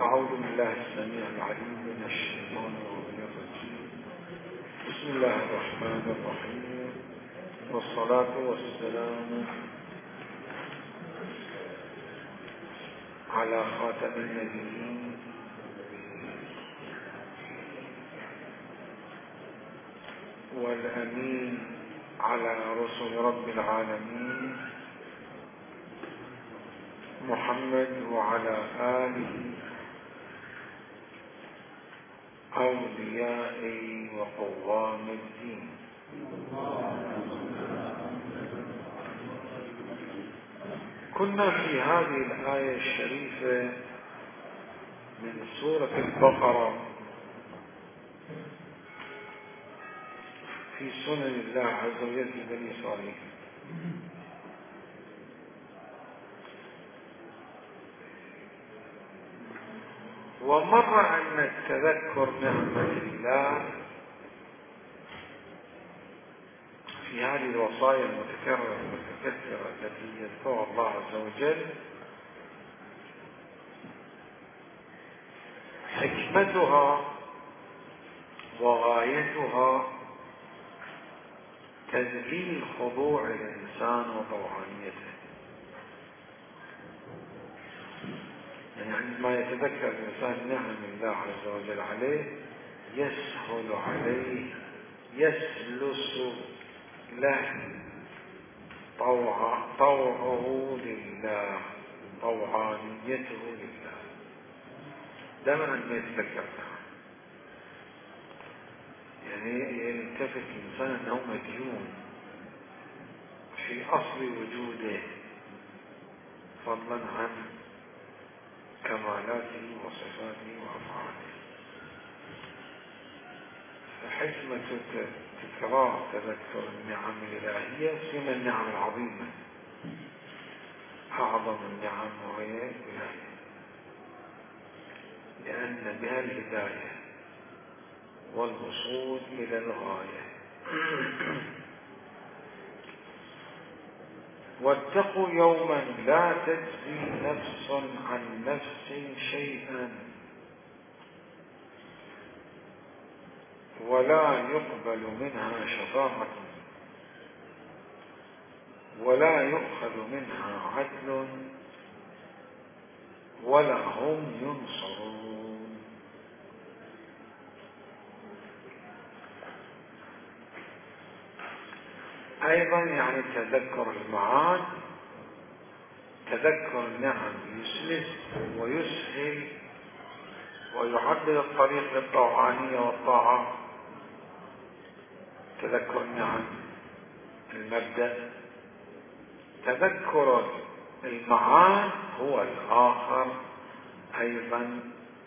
أعوذ بالله السميع العليم من الشيطان الرجيم. بسم الله الرحمن الرحيم، والصلاة والسلام على خاتم النبيين والأمين على رسل رب العالمين محمد وعلى آله أولياء وقوام الدين. كنا في هذه الآية الشريفة من سورة البقرة في سنن الله عز وجل في بني إسرائيل، ومر أن تذكر نعمة الله في هذه الوصايا المتكررة المتكثرة التي يذكرها الله عز وجل حكمتها وغايتها تذليل خضوع الإنسان وطوعانيته. يعني عندما يتذكر الإنسان نعم الله عز وجل عليه يسهل عليه، يسلس له طوعه لله، طوعانيته لله. دائما عندما يتذكر يعني يلتفت الإنسان أنه مديون في أصل وجوده فضلا عن كمالاته وصفاته وأفعاله. فحكمة تكرار تذكر النعم الإلهية سمى النعم العظيمة، أعظم النعم وهي الولاية، لأن بها الهداية والوصول إلى الغاية. واتقوا يوما لا تجزي نفس عن نفس شيئا ولا يقبل منها شفاعة ولا يؤخذ منها عدل ولا هم ينصرون. أيضا يعني تذكر المعاد، تذكر النعم يسلس ويسهل ويعدل الطريق للطوعانية والطاعة. تذكر النعم المبدأ، تذكر المعاد هو الآخر أيضا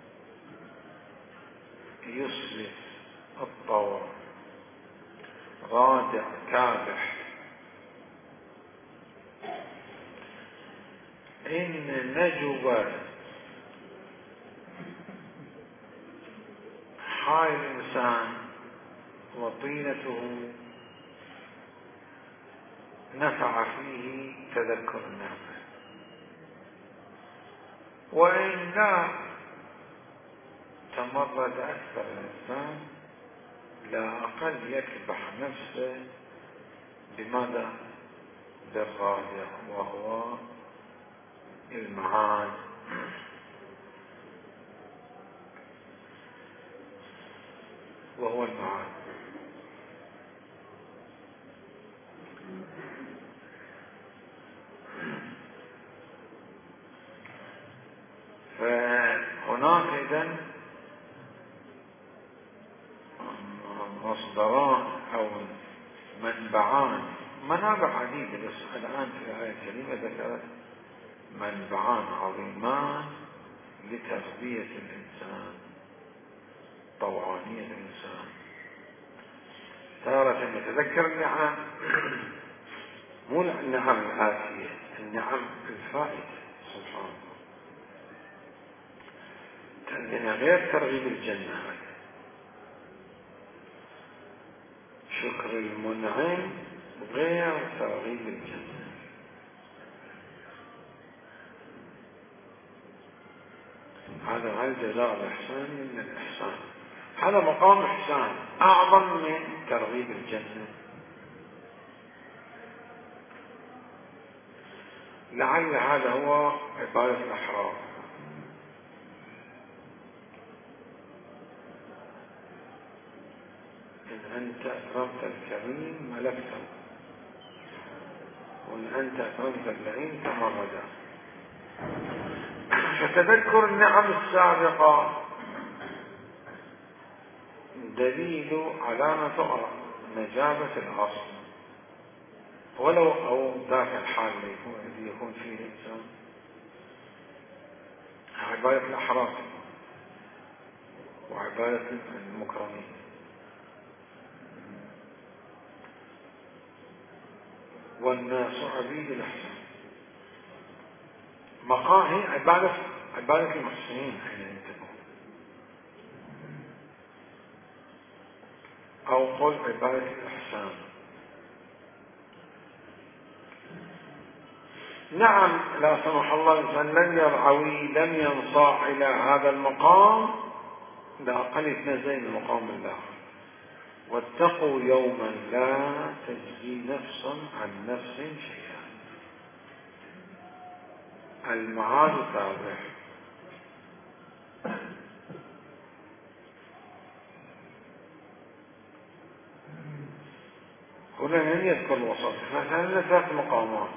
يسلس الطوع، رادع كابح. إن نجوى حال الإنسان وطينته نفع فيه تذكر النعمة، وإن لا تمرد أكثر الإنسان لا أقل يكبح نفسه بماذا؟ بالرادع وهو المعاد. وهو المعاد. فهناك إذن مصدران أو منبعان، منابع عديدة، بس الآن في الآية الكريمة ذكرت منبعان عظيمان لتربية الإنسان، طوعانية الإنسان. تارة يتذكر النعم، مو النعم الآتية، النعم الفائتة سبحان الله، لأنها غير ترغيب الجنة، شكر المنعم غير ترغيب الجنة. هذا هل جزاء الإحسان من الإحسان؟ هذا مقام إحسان أعظم من ترغيب الجنة. لعل هذا هو عبادة الأحرار. إن أنت أكرمت الكريم ملكته، وإن أنت أكرمت اللعين تمردا. فتذكر النعم السابقة دليل علامة نجابة الأصل، ولو أو ذاك الحال الذي يكون فيه الإنسان عبادة الأحرار وعبادة المكرمين. والناس عبيد الإحسان مقاهي عبادة المحسنين حين تكون، أو قل عبادة الإحسان. نعم لا سمح الله الإنسان لن يرعوي، لن ينصاع إلى هذا المقام، لأقل يتنزل المقام الآخر. واتقوا يوما لا تجزي نفس عن نفس شيئا. المعاد تابع. هنا لم يذكر الوسط، فهذا 3 مقامات.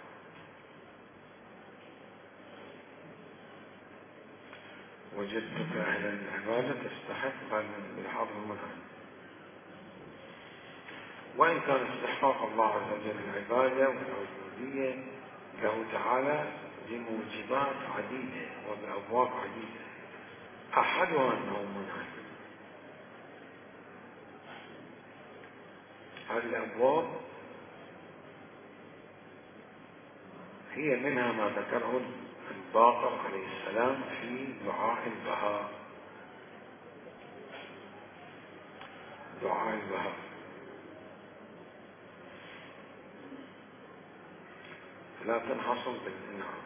وجدتك أهل العبادة تستحق بالحظ المنعم. وإن كان استحقاق الله عز وجل العبادة والعبودية له تعالى بموجبات عديدة وبأبواب عديدة، أحدها أنه منعم. هذه الأبواب هي منها ما ذكره الباقر عليه السلام في دعاء البهاء. دعاء البهاء لا تنحصر بالإنعام.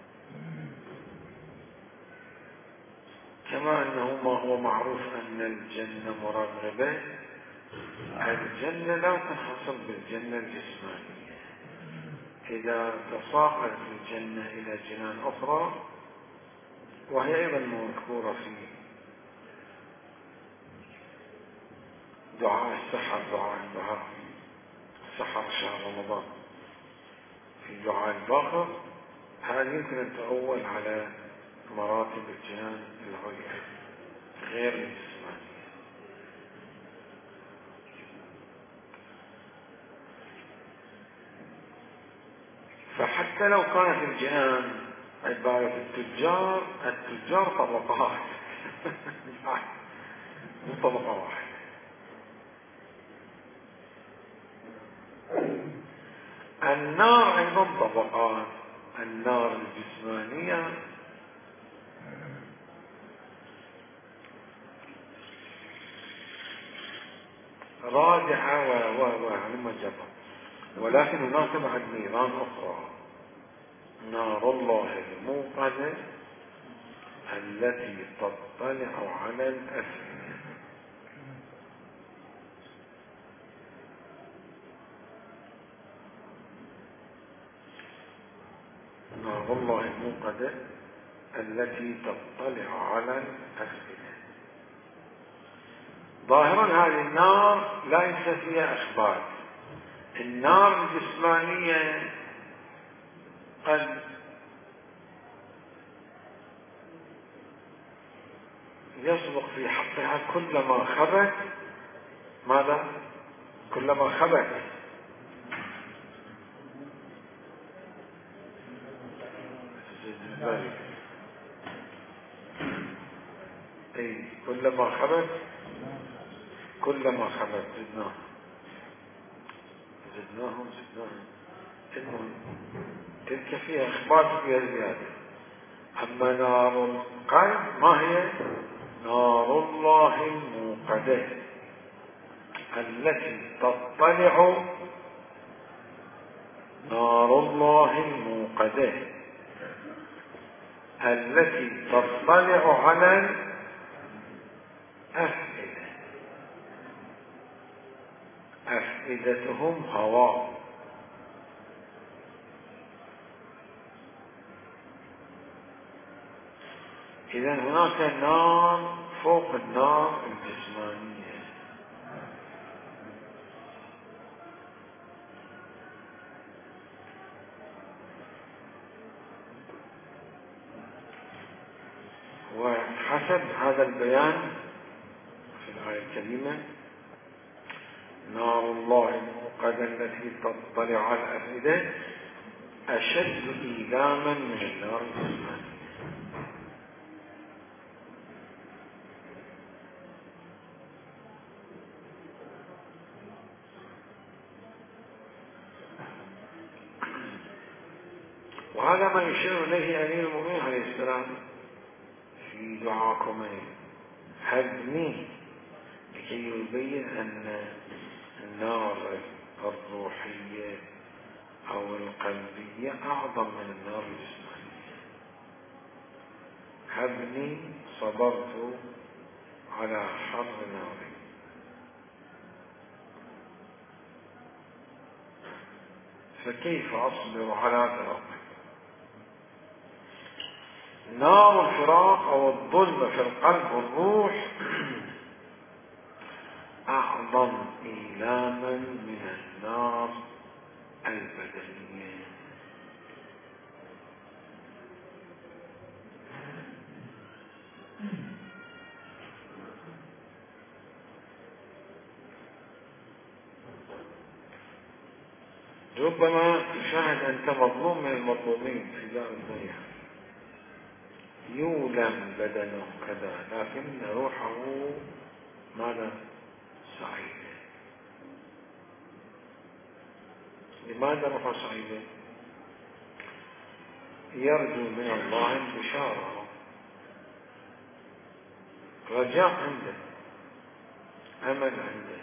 كما أنه ما هو معروف أن الجنة مرغبة، الجنة لا تنحصر بالجنة الجسمانية. إذا تصاعدت الجنة إلى جنان أخرى، وهي أيضا مذكورة في دعاء السحر، دعاء البهاء، سحر شهر رمضان، في دعاء الباقر، هذا يمكن أن تؤول على مراتب الجنان العليا غير الجسمانية. فحتى لو كانت الجنان عبارة التجار طبقات مو طبقة واحدة. النار أيضا طبقات. النار الجسمانية رادعة وعلم الجبر، ولكن هناك بعد نيران أخرى. نار الله الموقدة التي تطلع على الأفئدة. نار الله الموقدة التي تطلع على الأفئدة. ظاهرا هذه النار ليس فيها إخبار. النار الجسمانية قد يسبق في حقها كلما خبت. ماذا؟ كلما خبت أي كلما خبت زدناهم. المهم تلك فيها إخبار فيها زيادة. أما نار القلب ما هي؟ نار الله الموقدة التي تطلع. نار الله الموقدة التي تطلع على الأفئدة. أفئدتهم هواء. إذا هناك نار فوق النار الجسمانية. وحسب هذا البيان في الآية الكريمة: نار الله الموقدة التي تطلع على الأفئدة أشد إيلاما من النار الجسمانية. وهذا ما يشير إليه أمير المؤمنين عليه السلام في دعاء كومين: هبني، لكي يبين أن النار الروحية أو القلبية أعظم من النار الجسمانية. هبني صبرت على حر ناري. فكيف أصبر على فراق؟ نار الفراق أو الظلم في القلب والروح أعظم إيلاما من النار البدنية. ربما تشاهد أنت مظلوم من المظلومين في دار الدنيا، يولم بدنه كذا لكن روحه ماذا؟ سعيدة. لماذا روحه سعيدة؟ يرجو من الله البشارة، رجاء عنده، أمل عنده،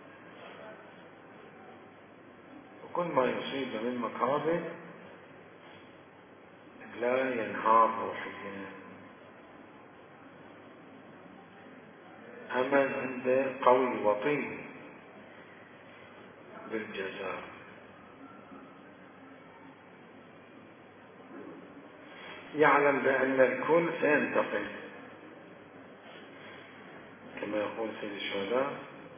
وكل ما يصيب من مكاره لا ينهار روحيا. أمل عنده قوي وطيب بالجزاء. يعلم بأن الكل سينتقل، كما يقول سيد الشهداء: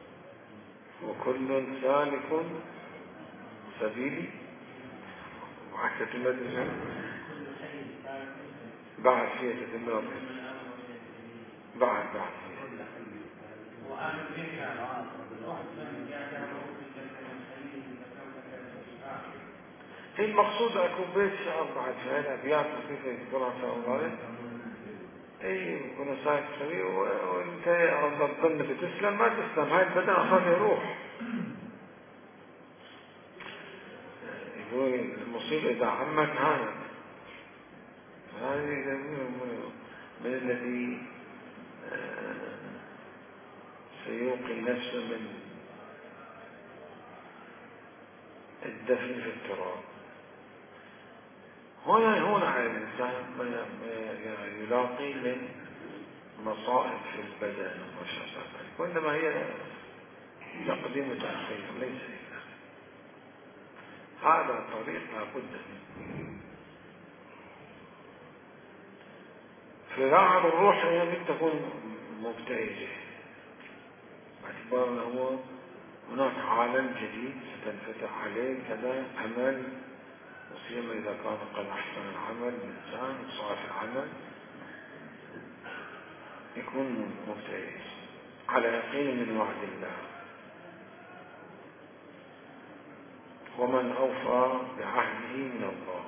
وكل سالك سبيلي. وحكى تمدد بعد فيها تتمرد بعد هي المقصود. أكون بيت شعر بعد في هذه الأبيات لطيفة يذكرها إن شاء الله. أي كنا سايق سوي وأنت تظن بتسلم ما تسلم، هاي البدن أصلا يروح. يقول المصيبة إذا عمت هذه من الذي سيوقي نفسه من الدفن في التراب. هنا على الإنسان يلاقي من مصائب في البدن ومشاكل، وإنما هي تقديم وتأخير ليس إلا هذا طريق لا بد منه. فراعة الروح يجب تكون مبتهجة، باعتبار أنه هناك عالم جديد ستنفتح عليه كذا أمل، وسيما إذا كان قد أحسن العمل الإنسان وصار في العمل يكون مبتهج على يقين من وعد الله. ومن أوفى بعهده من الله،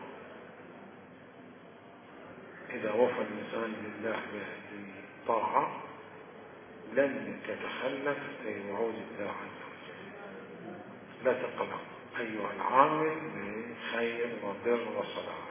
إذا وفى الإنسان لله بالطاعة لن تتخلف أي وعود الله عز وجل. لا تقلق أيها العامل بخير وبر وصلاح.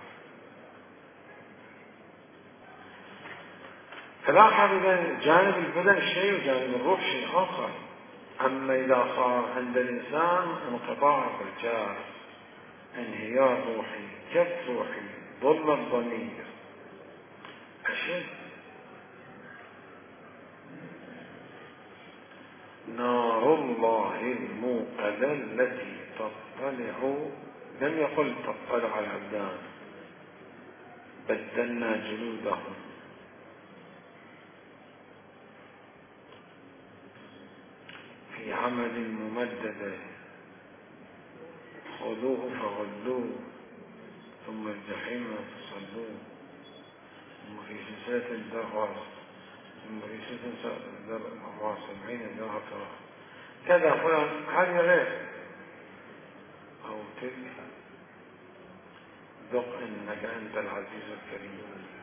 فلاحظ إذا جانب البدن شيء وجانب الروح شيء آخر. أما إذا صار عند الإنسان انقطاع الرجاء، انهيار روحي، كف روحي، ظلم الضمير، نار الله الموقدة التي تطلع، لم يقل تطلع على الأبدان، بدلنا جلودهم في عمل ممددة، خذوه فغلوه ثم الجحيم فصلوه ثم في سلسلة ذرعها ثم في سلسلة ذرعها 70 ذرعها كذا فلان. هذه غير أو تلك ذق إنك أنت العزيز الكريم.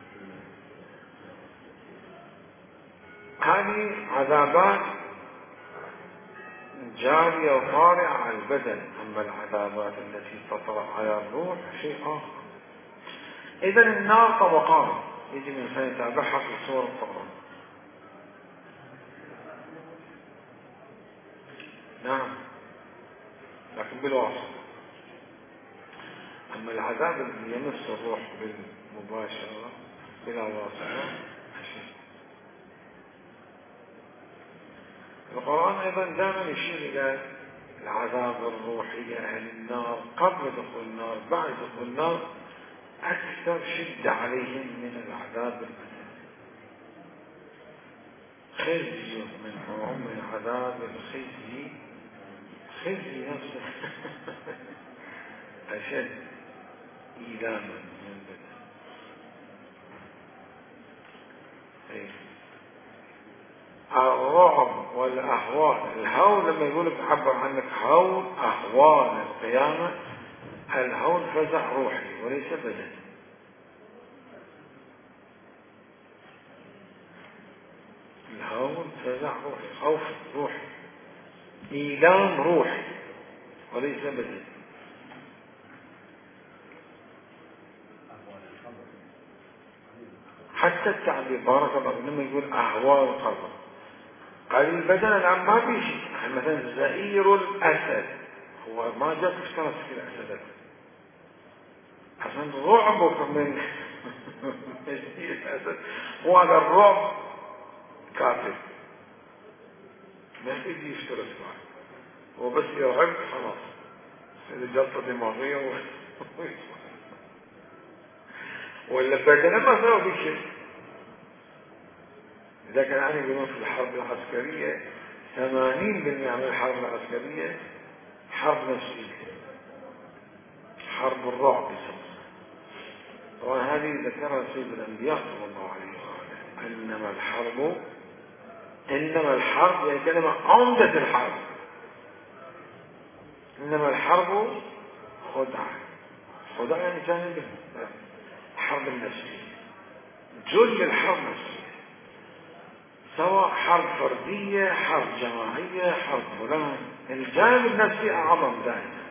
هذه عذابات جارية وطارئة على البدن. أما العذابات التي تطرأ على الروح شيء آخر. إذن النار طبقات يجب الإنسان يتابعها في صور القرآن. نعم، لكن بالواسطة. أما العذاب الذي يمس الروح بالمباشرة بلا واسطة شيء. القرآن أيضا دائما يشير إلى العذاب الروحي لأهل النار قبل دخول النار بعد دخول النار أكثر شدة عليهم من العذاب البدني. خزي منهم من عذاب الخزي، خزي نفسه أشد إيلاما من البدن. الرعب والأهوال، الهول لما يقولك عبر عنك هول أهوال القيامة، الهول فزع روحي وليس بدني. الهول فزع روحي، خوف روحي، إيلام روحي وليس بدني. حتى التعبير بارك الله لما يقول أهوال القبر قال البدن الآن ما في شيء. مثلا زئير الأسد هو ما جاء تشترك في الأسد عشان رعبك من زئير الأسد، وهذا الرعب كافر ما يجي يشترك معه، هو بس يرعب خلاص إذا جلطة دماغية ولا بدنه ما سوى في شيء. إذا كان عني يقولون في الحرب العسكرية 80% من الحرب العسكرية حرب نفسية، حرب الرعب يسمونها. طبعا هذه ذكرها سيد الأنبياء صلى الله عليه وسلم. إنما الحرب يعني كلمة عمدة الحرب، إنما الحرب خدعة. خدعة يعني جانب الحرب النفسية، جل الحرب نفسية، سواء حرب فردية حرب جماعية حرب فلان، الجانب النفسي أعظم دائما.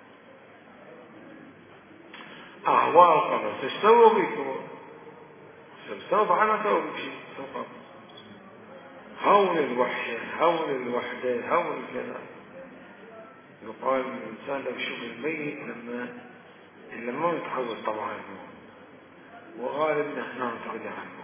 أهواء القبر تستوى بكم تستوى بعنا سوى بك شيء سوى هول الوحشة، هول الوحدة، هول كذا. يقال الإنسان لو يشوف الميت لما ما يتحول طبعا وغالب نحن نتعود عنه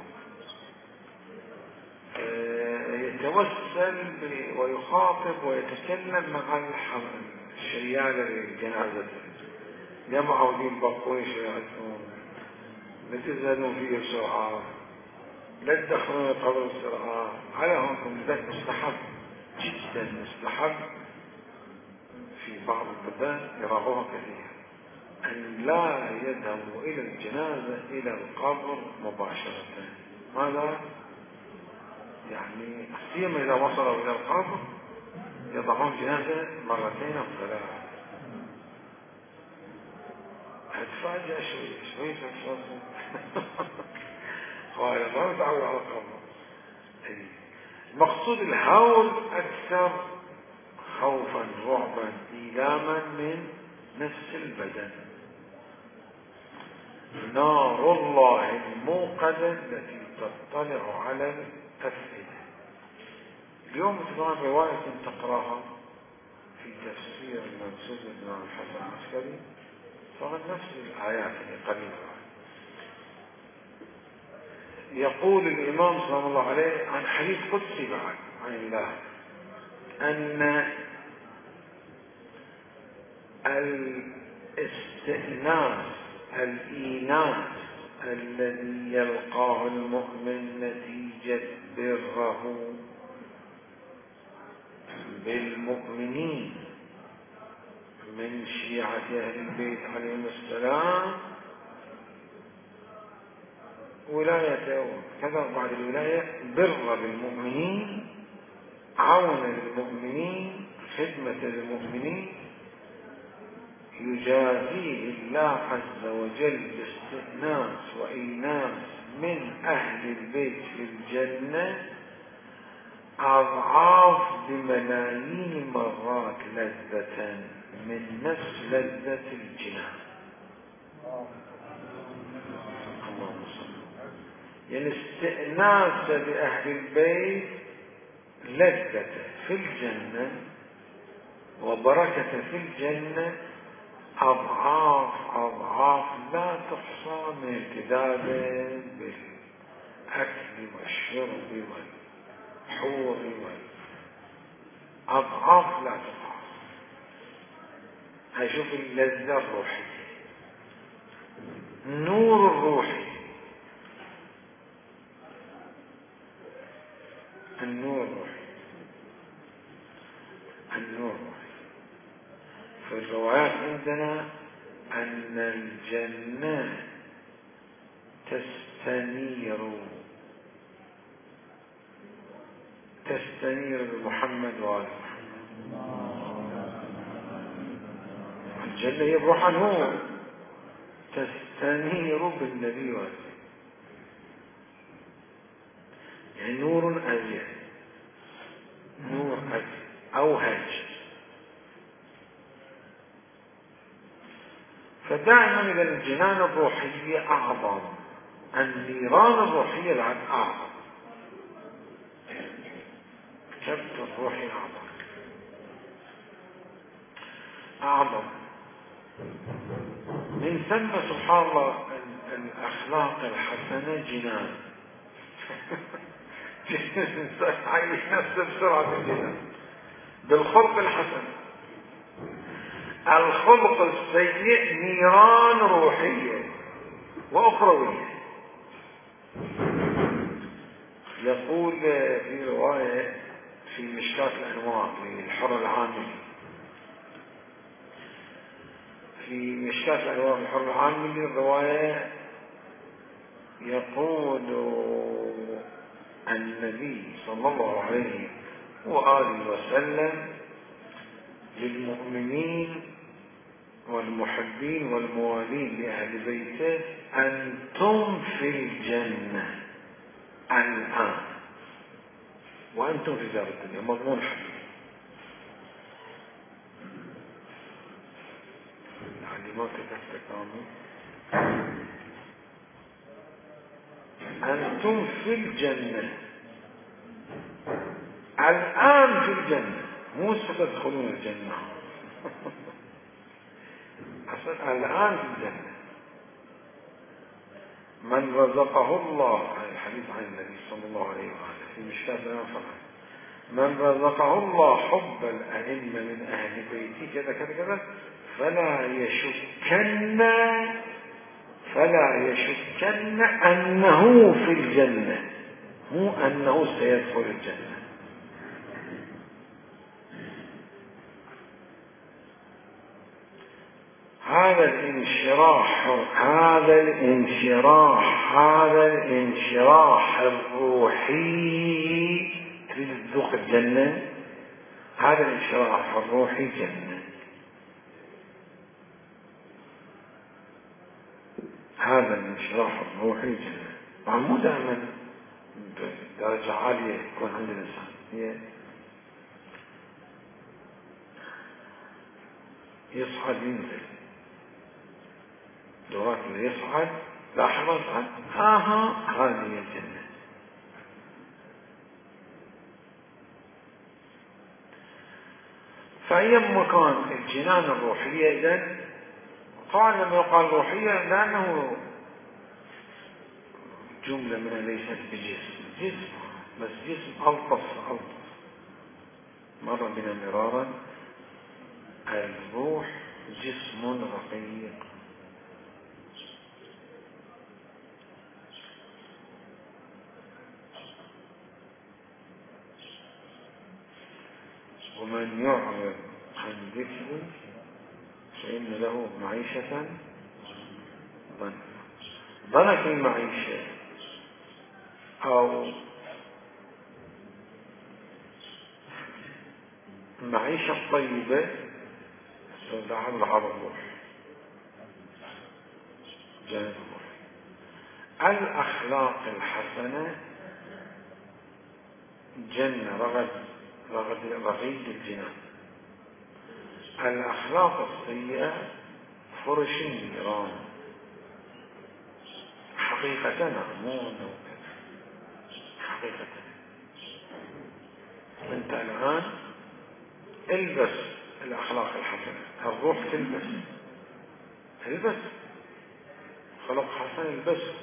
يتوسل ويخاطب ويتكلم مع الشيال الجنازة. جمعوا دين بقوي شيعتهم لا تزالوا فيه بسرعة، لا تدخلون القبر بسرعة. على هونكم ذلك مستحب جدا، مستحب في بعض البلدان يراعوها كثيرا أن لا يذهبوا إلى الجنازة إلى القبر مباشرة. ماذا؟ يعني سيما إذا وصلوا إلى القبر يضعون جنازة مرتين أو ثلاث. هتفاجأ شوي قال ما متعود على القبر. مقصود الهول أكثر خوفا رعبا إيلاما من نفس البدن. نار الله الموقدة التي تطلع على الأفئدة. اليوم طبعا رواية تقرأها في تفسير المنسوب الإمام الحسن العسكري فقد نفس الآيات قريبة. يقول الإمام صلى الله عليه عن حديث قدسي بعد عن الله أن الاستئناس الإيناس الذي يلقاه المؤمن نتيجة بره بالمؤمنين من شيعة أهل البيت عليهم السلام ولاية كذا بعد الولاية بر بالمؤمنين، عون للمؤمنين، خدمة للمؤمنين، يجازيه الله عز وجل باستئناس وإيناس من أهل البيت في الجنة أضعاف بملايين مرات لذة من نفس لذة الجنان. اللهم صل. يعني استئناس بأهل البيت لذة في الجنة وبركة في الجنة أضعاف أضعاف لا تحصى من الكتاب بالأكل والشرب والحور أضعاف لا تحصى. هشوف اللذة الروحية، النور الروحي، النور الروحي، النور الروحي. في الروايات عندنا أن الجنة تستنير بمحمد وآل محمد. الجنة هي بروحها نور، تستنير بالنبي وآله، يعني نور أزيد، نور أزيد أوهج. فدائما إذا الجنان الروحية أعظم، النيران الروحية بعد أعظم، كبت الروحي أعظم. من ثم سبحان الله الأخلاق الحسنة جنان. عايش نفسه بسرعة الجنان بالخلق الحسن. الخلق السيء نيران روحية وأخروية. يقول في رواية في مشكاة الأنوار للحر العاملي، في مشكاة الأنوار للحر العاملي الرواية يقول النبي صلى الله عليه وآله وسلم للمؤمنين والمحبين والموالين لأهل بيته: أنتم في الجنة الآن وأنتم في دار الدنيا. مضمون حديث يعني ما تتكامل. أنتم في الجنة الآن في الجنة، مو ستدخلون الجنة. أصلا الآن في الجنة. من رزقه الله، الحديث عن النبي صلى الله عليه وآله في مشكاة الأنفال: من رزقه الله حب الأئمة من أهل بيتي كذا كذا كذا فلا يشكن أنه في الجنة، مو أنه سيدخل الجنة. هذا الانشراح الروحي تريد تذوق الجنة، هذا الانشراح الروحي جنة. هذا الانشراح الروحي جنة. مو دائما درجة عالية يكون عند الإنسان، هي يصعد ينزل، دورات اللي يصعد لاحظ يصعد، هذه الجنة. فأي مكان الجنان الروحية إذن طبعا لما يقال روحية لأنه جملة منها ليست جسم بس جسم ألطف. مر بنا مرارا الروح جسم رقيق. ومن يعرض عن ذكري فإن له معيشة ضنك المعيشة أو المعيشة الطيبة استودعها لحظ الروح جانب الروح. الأخلاق الحسنة جنة رغيد الجنان. الأخلاق السيئة فرش النيران. حقيقة مو حقيقة. أنت الآن البس الأخلاق الحسنة. الروح تلبس خلق حسن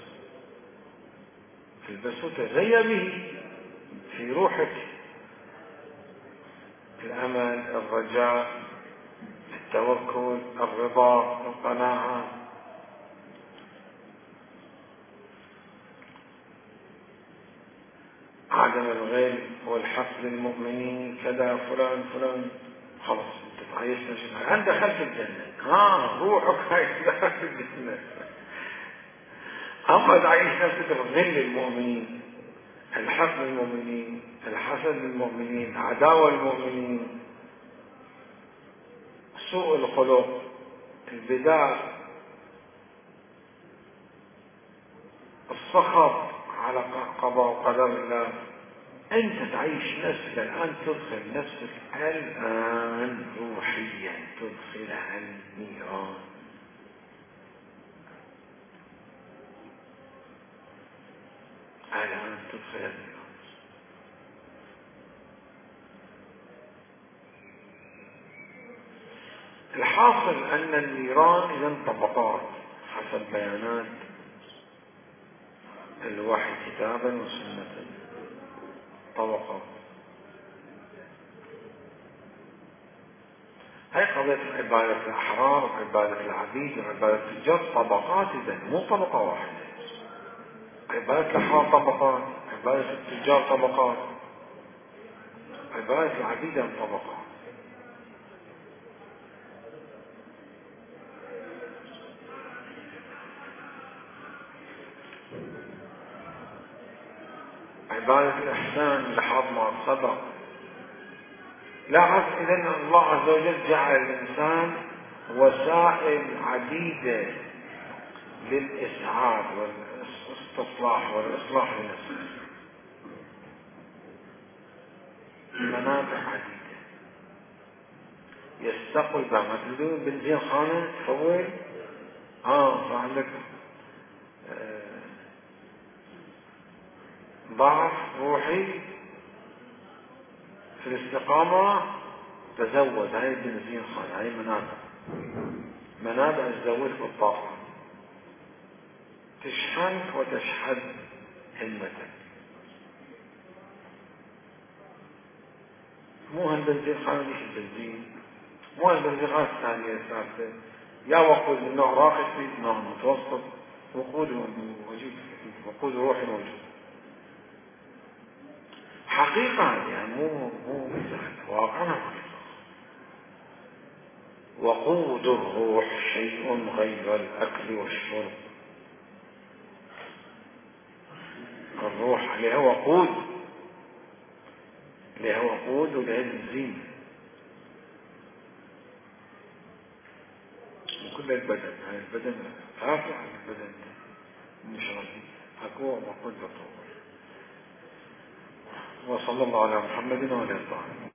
البسه تزي به في روحك. الأمل، الرجاء، التوكل، الرضا، القناعة. عدم الغل والحق للمؤمنين كذا فلان خلاص انت تعيشت انت دخلت الجنة. روحك هاي دخلت الجنة. اما تعيش نفسك الغل للمؤمنين، الحق للمؤمنين، الحسد للمؤمنين، عداوة للمؤمنين، سوء الخلق، البدع، السخط على قضاء وقدر الله. أنت تعيش نفسك الآن، تدخل نفسك الآن روحيا تدخلها النيران. الآن تدخل النيران. الحاصل أن النيران إذن طبقات حسب بيانات الوحي كتابا وسنة. طبقات. هاي قضية عبادة الأحرار وعبادة العبيد وعبادة التجار طبقات، إذن مو طبقة واحدة. عبادة الأحرار طبقات، عبادة التجار طبقات، عبادة العبيد طبقات. عبادة الإحسان لحظ ما صدق. لاحظ إذن الله عز وجل جعل الإنسان وسائل عديدة للإسعاد والاستصلاح والإصلاح لنفسه. منافع عديدة يستقل بها. ما تريدون بنزين خانة تفول فعندك ضعف روحي في الاستقامة، تزود. هاي البنزين خانة، هاي منابع تزودك بالطاقة، تشحنك وتشحذ همتك. مو هالبنزين خانة ليش البنزين، مو هالبنزين خانة الثانية الثالثة. يا وقود من نوع راقص في نوع متوسط، وقود روحي موجود. حقيقة يعني مو مثال، واقعنا حقيقة. وقود الروح شيء غير الأكل والشرب. الروح عليها وقود، ولها بنزين. وكل البدن، هاي البدن رافع عن البدن مش رفيع. أقوى وقود بطول. وصلى الله على محمد وعلى آله.